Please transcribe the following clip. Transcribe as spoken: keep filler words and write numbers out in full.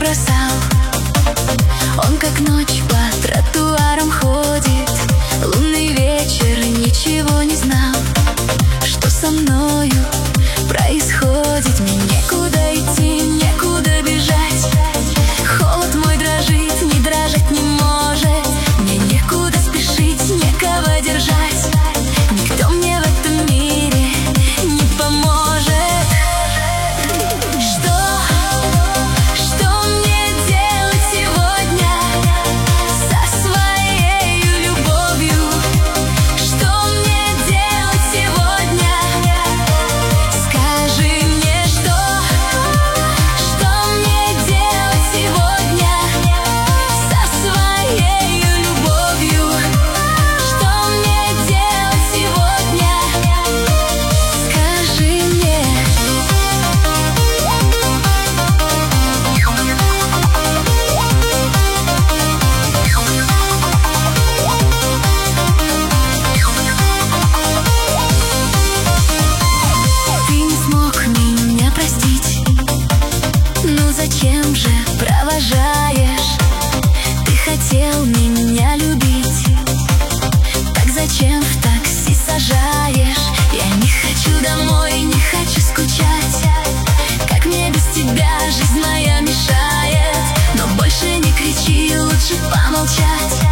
бросал. Он как ночь по тротуарам ходит, лунный вечер, ничего не знал, что со мною происходит. Мне некуда идти, некуда бежать, холод мой дрожит, не дрожать не может. Мне некуда спешить, некого держать, никто мне в этом мире не поможет. Что, что мне делать сегодня со своей любовью? Что мне делать сегодня? Скажи мне, что, что мне делать сегодня со своей любовью? Что мне делать сегодня? Скажи мне. Ты не смог меня простить, ну зачем же провожаешь? Ты хотел меня любить, так зачем в такси сажаешь? Я не хочу домой, не хочу скучать, как мне без тебя жизнь моя мешает. Но больше не кричи, лучше помолчать.